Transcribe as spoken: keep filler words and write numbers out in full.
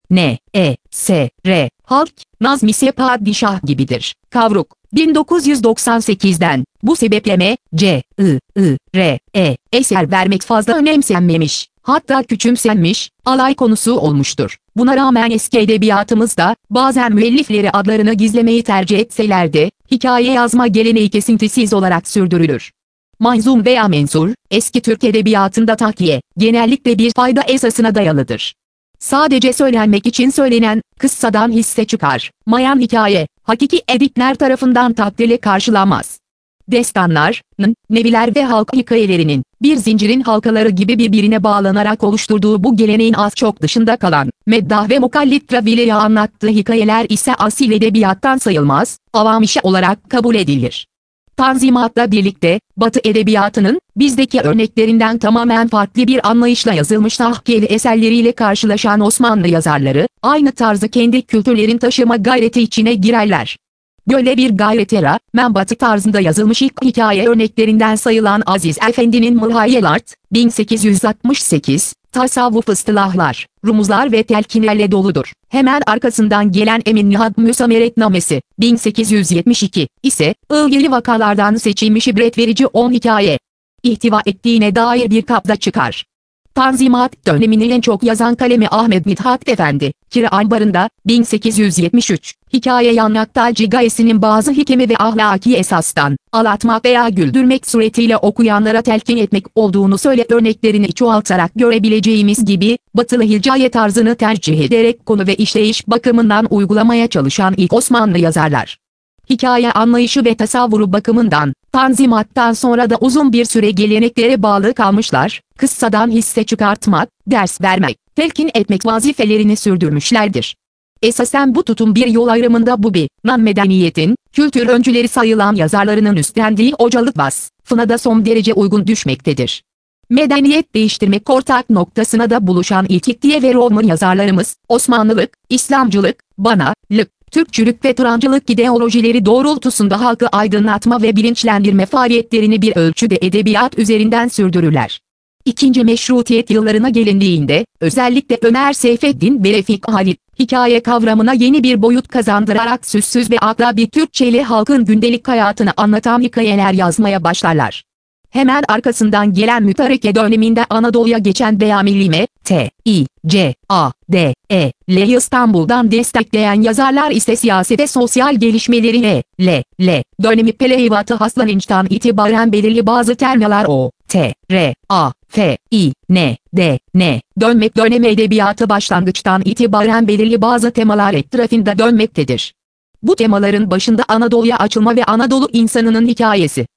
N, E, S, R, halk, Nazmi ise padişah gibidir. Kavruk, bin dokuz yüz doksan sekizden, bu sebeple M, C, I, I, R, E, eser vermek fazla önemsenmemiş, hatta küçümsenmiş, alay konusu olmuştur. Buna rağmen eski edebiyatımızda, bazen müellifleri adlarını gizlemeyi tercih etseler de, hikaye yazma geleneği kesintisiz olarak sürdürülür. Manzum veya mensur, eski Türk edebiyatında takiye, genellikle bir fayda esasına dayalıdır. Sadece söylenmek için söylenen, kıssadan hisse çıkar, mayan hikaye, hakiki edipler tarafından takdirle karşılanmaz. Destanlar, neviler ve halk hikayelerinin, bir zincirin halkaları gibi birbirine bağlanarak oluşturduğu bu geleneğin az çok dışında kalan, meddah ve mukallit ravileri anlattığı hikayeler ise asil edebiyattan sayılmaz, avam işi olarak kabul edilir. Tanzimat'la birlikte, Batı edebiyatının, bizdeki örneklerinden tamamen farklı bir anlayışla yazılmış tahkiyeli eserleriyle karşılaşan Osmanlı yazarları, aynı tarzı kendi kültürlerin taşıma gayreti içine girerler. Böyle bir gayrete rağmen Batı tarzında yazılmış ilk hikaye örneklerinden sayılan Aziz Efendi'nin Mırhayelart, bin sekiz yüz altmış sekiz, tasavvuf ıstılahlar, rumuzlar ve telkinlerle doludur. Hemen arkasından gelen Emin Nihat Müsameretnamesi, bin sekiz yüz yetmiş iki, ise ilgili vakalardan seçilmiş ibret verici on hikaye ihtiva ettiğine dair bir kapta çıkar. Tanzimat döneminin en çok yazan kalemi Ahmet Mithat Efendi, Kira Ambarı'nda, bin sekiz yüz yetmiş üç, hikaye anlattığı gayesinin bazı hikemi ve ahlaki esastan, alatmak veya güldürmek suretiyle okuyanlara telkin etmek olduğunu söyle örneklerini çoğaltarak görebileceğimiz gibi, batılı hikaye tarzını tercih ederek konu ve işleyiş bakımından uygulamaya çalışan ilk Osmanlı yazarlar. Hikaye anlayışı ve tasavvuru bakımından, Tanzimat'tan sonra da uzun bir süre geleneklere bağlı kalmışlar, kıssadan hisse çıkartmak, ders vermek, telkin etmek vazifelerini sürdürmüşlerdir. Esasen bu tutum bir yol ayrımında bu bir, nan medeniyetin, kültür öncüleri sayılan yazarlarının üstlendiği hocalık vasfına da son derece uygun düşmektedir. Medeniyet değiştirmek ortak noktasına da buluşan ilk İktiye ve Roman yazarlarımız, Osmanlılık, İslamcılık, Banalık, Türkçülük ve Turancılık ideolojileri doğrultusunda halkı aydınlatma ve bilinçlendirme faaliyetlerini bir ölçüde edebiyat üzerinden sürdürürler. İkinci Meşrutiyet yıllarına gelindiğinde, özellikle Ömer Seyfeddin ve Refik Halit, hikaye kavramına yeni bir boyut kazandırarak süssüz ve akla bir Türkçeyle halkın gündelik hayatını anlatan hikayeler yazmaya başlarlar. Hemen arkasından gelen Mütareke döneminde Anadolu'ya geçen veya Millime, T, İ, C, A, D, E, L İstanbul'dan destekleyen yazarlar ise siyasi ve sosyal gelişmeleri E, L, L, dönemi Peleyvatı Haslanınç'tan itibaren belirli bazı terminalar O, T, R, A, F, I, N, D, N, dönmek dönemi edebiyatı başlangıçtan itibaren belirli bazı temalar etrafında dönmektedir. Bu temaların başında Anadolu'ya açılma ve Anadolu insanının hikayesi